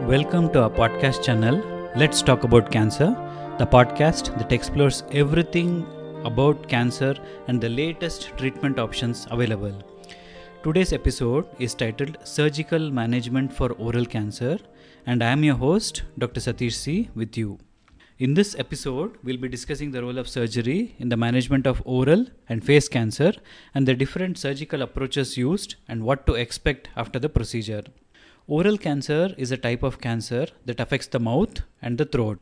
Welcome to our podcast channel, Let's Talk About Cancer, the podcast that explores everything about cancer and the latest treatment options available. Today's episode is titled Surgical Management for Oral Cancer, and I am your host, Dr. Satish C. with you. In this episode, we'll be discussing the role of surgery in the management of oral and face cancer and the different surgical approaches used and what to expect after the procedure. Oral cancer is a type of cancer that affects the mouth and the throat.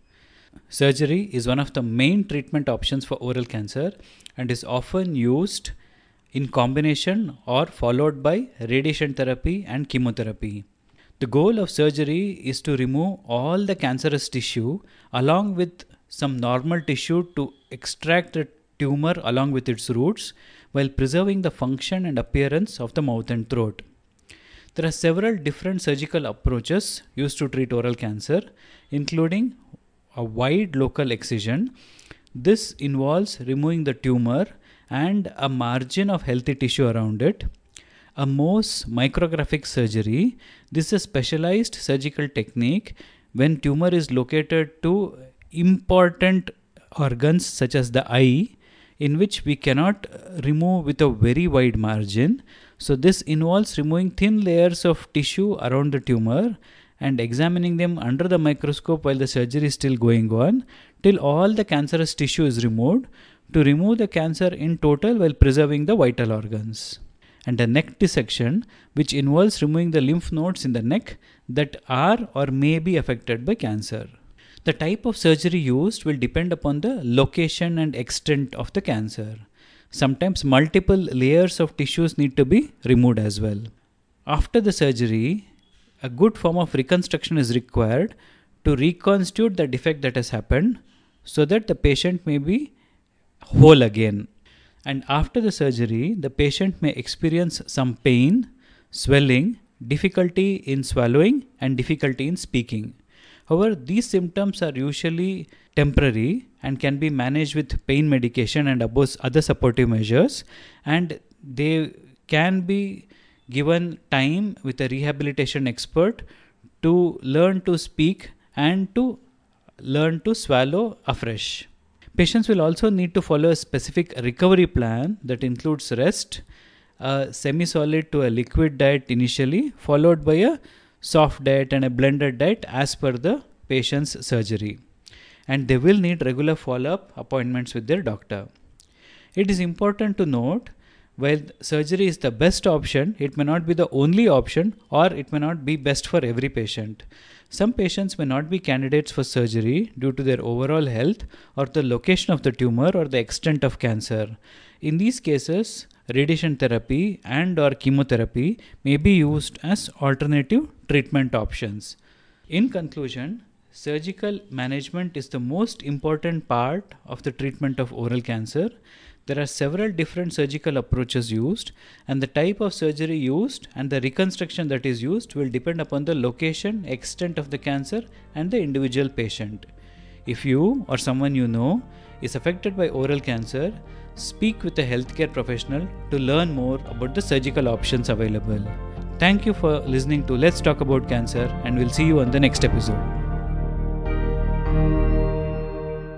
Surgery is one of the main treatment options for oral cancer and is often used in combination or followed by radiation therapy and chemotherapy. The goal of surgery is to remove all the cancerous tissue along with some normal tissue to extract the tumor along with its roots while preserving the function and appearance of the mouth and throat. There are several different surgical approaches used to treat oral cancer, including a wide local excision. This involves removing the tumor and a margin of healthy tissue around it. A Mohs micrographic surgery. This is a specialized surgical technique when tumor is located to important organs such as the eye, in which we cannot remove with a very wide margin. So this involves removing thin layers of tissue around the tumor and examining them under the microscope while the surgery is still going on till all the cancerous tissue is removed to remove the cancer in total while preserving the vital organs. And a neck dissection, which involves removing the lymph nodes in the neck that are or may be affected by cancer. The type of surgery used will depend upon the location and extent of the cancer. Sometimes multiple layers of tissues need to be removed as well. After the surgery, a good form of reconstruction is required to reconstitute the defect that has happened so that the patient may be whole again. And after the surgery, the patient may experience some pain, swelling, difficulty in swallowing, and difficulty in speaking. However, these symptoms are usually temporary and can be managed with pain medication and other supportive measures, and they can be given time with a rehabilitation expert to learn to speak and to learn to swallow afresh. Patients will also need to follow a specific recovery plan that includes rest, a semi-solid to a liquid diet initially, followed by a soft diet and a blended diet as per the patient's surgery. And they will need regular follow-up appointments with their doctor. It is important to note, while surgery is the best option, it may not be the only option or it may not be best for every patient. Some patients may not be candidates for surgery due to their overall health or the location of the tumor or the extent of cancer. In these cases, radiation therapy and or chemotherapy may be used as alternative treatment options. In conclusion, surgical management is the most important part of the treatment of oral cancer. There are several different surgical approaches used, and the type of surgery used and the reconstruction that is used will depend upon the location, extent of the cancer, and the individual patient. If you or someone you know is affected by oral cancer, speak with a healthcare professional to learn more about the surgical options available. Thank you for listening to Let's Talk About Cancer, and we'll see you on the next episode.